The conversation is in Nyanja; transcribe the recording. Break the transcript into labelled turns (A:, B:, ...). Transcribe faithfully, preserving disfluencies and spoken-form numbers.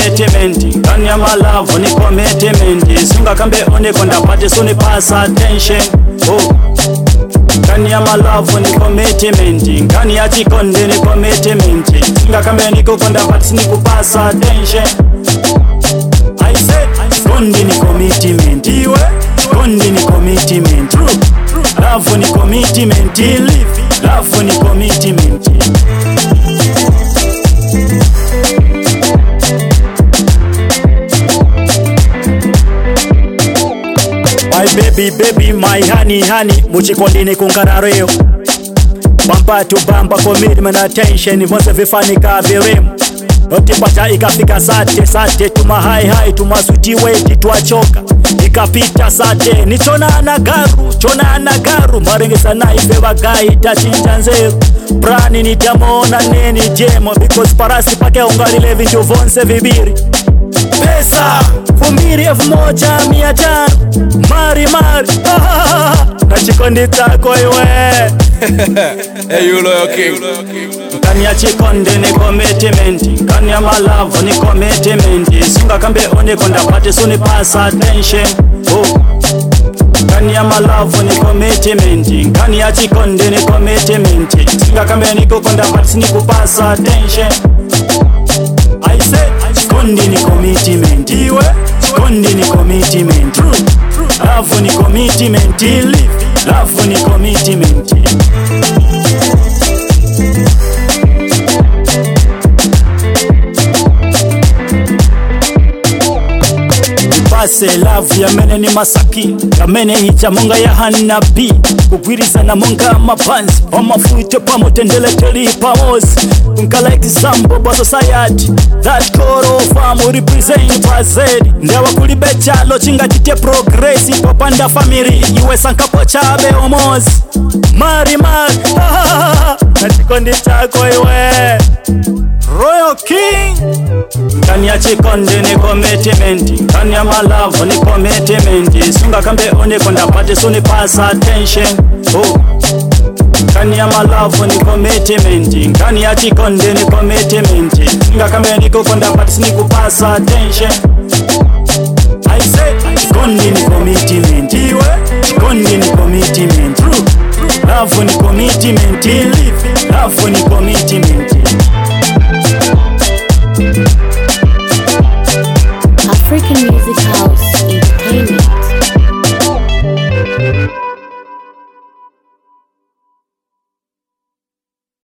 A: commitment. Kanya my love ni commitment. Sunga kambe one konda pate suni pass attention. Oh. Kanya my love ni commitment. Kanya chikonde ni commitment. Sunga kambe niko konda pate suni pass attention. I said kondi ni commitment. Iwe kondi ni commitment. True. Love ni commitment. Live. Love ni commitment. My baby, baby, my honey, honey. Muchikondi ni kunkarareo. Bamba to bamba, commitment, attention. Vonse vifanika viremu. Notipata ikafika sate, sate. Tuma high high, tuma suti weti, tuachoka. Ikapita sate, ni chona anagaru, chona anagaru. Marengesa na ife wagai, tachinja nzeru. Brani ni jamona neni jemo. Because parasi pake ungali levi njuvonse vibiri. Pesa, fumbiri elfu moja mia tano. Mari mari, na chikondi tako iwe.
B: Hey, you loyal king.
A: Kanya chikonde ni commitment. Kanya my love ni commitment. Sunga kambe one konda pate suni pass attention. Oh. Kanya my love ni commitment. Kanya chikonde ni commitment. Sunga kambe niko konda pate suni pass attention. I said kondi ni commitment. Iwe kondi ni commitment. True. Love ni commitment. Live. Love ni commitment. Pase love ya mene ni masaki. Ya mene hicha munga ya hanabi. Kugwiriza na munga mapanzi. Omafute pamutendele teli pamozi. Unka like sambo ba society. That koro famu represent pazedi. Ndewa kulibecha lo chinga jite progressi. Popanda family iwe sankapo chabe omozi. Mari mari nachikondi chako iwe Royal King. Kanya chikonde ni commitment. Kanya my love ni commitment. Sunga kambe one konda pate suni pass attention. Oh. Kanya my love ni commitment. Kanya chikonde ni commitment. Sunga kambe niko konda pate suni pass attention. I say kondi ni commitment. Iwe kondi ni commitment. True. Love ni commitment. Live. Love ni